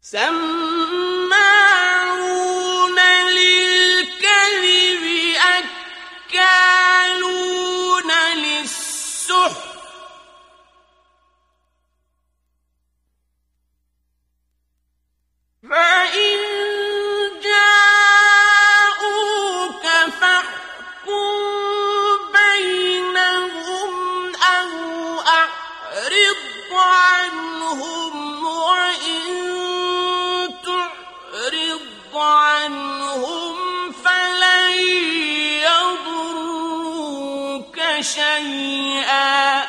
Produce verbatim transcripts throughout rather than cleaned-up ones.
سماعون للكذب أكالون للسحت فإن جاءوك فاحكم بينهم أو أعرض عنهم وإن تعرض عنهم فلن يضروك شيئا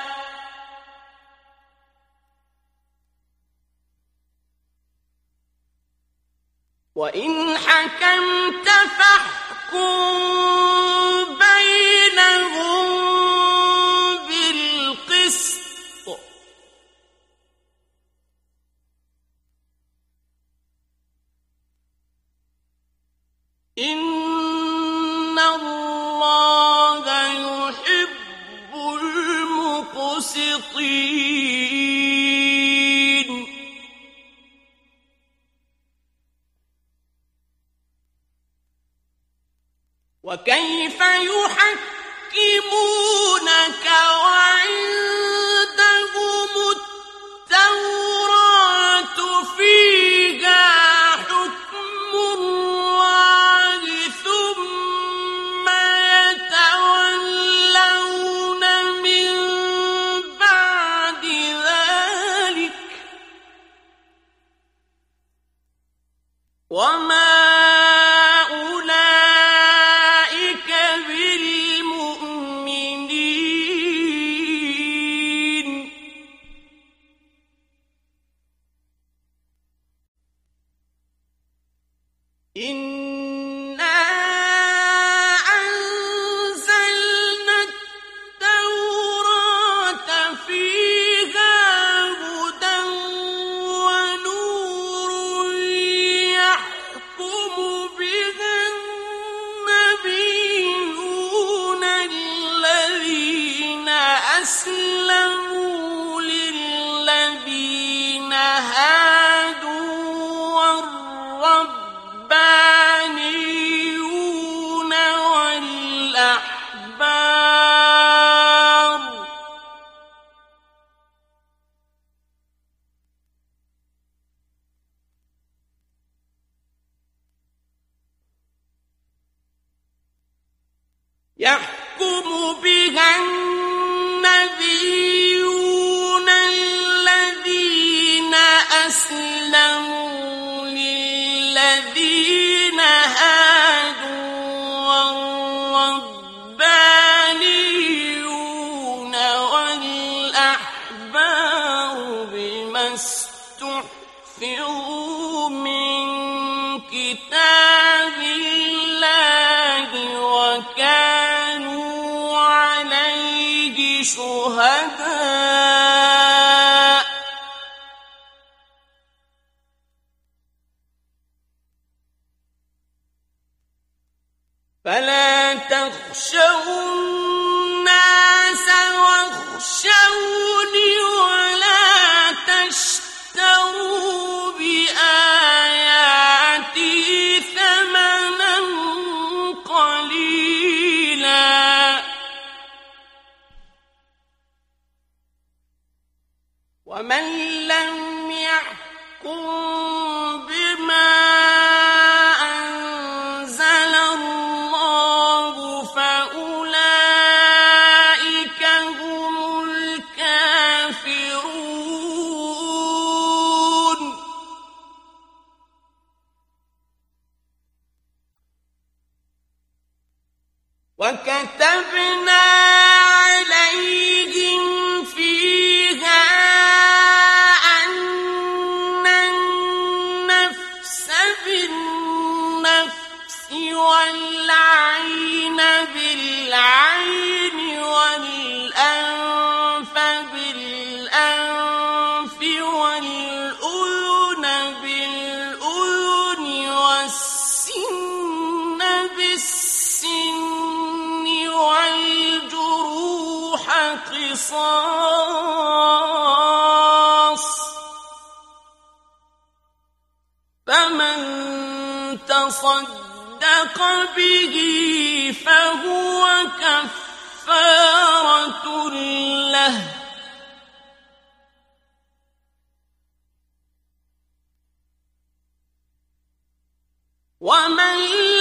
وإن حكمت فاحكم بينهم بالقسط إن الله يحب المقسطين وكيف يحكمونك وعندهم التوراة فيها حكم الله ثم يتولون من بعد ذلك وما إنا أنزلنا التوراة فيها هدى ونور يحكم بها النبيون الذين أسلموا للذين هادوا والربانيون والأحبار يحكم بها النبيون الذين أسلموا للذين هادوا والربانيون والأحبار بما استحفظوا من كتاب الله وكانوا عليه شهداء فلا تخشوا الناس واخشوني ولا تشتروا بآياتي ثمنا قليلا ومن لم يحكم بما أنزل الله فأولئك هم الكافرون وكتبنا عليهم فيها أن النفس بالنفس والعين بالعين والأنف بالأنف والأذن بالأذن والسن بالسن والجروح قصاص تصدق به فهو كفارة له ومن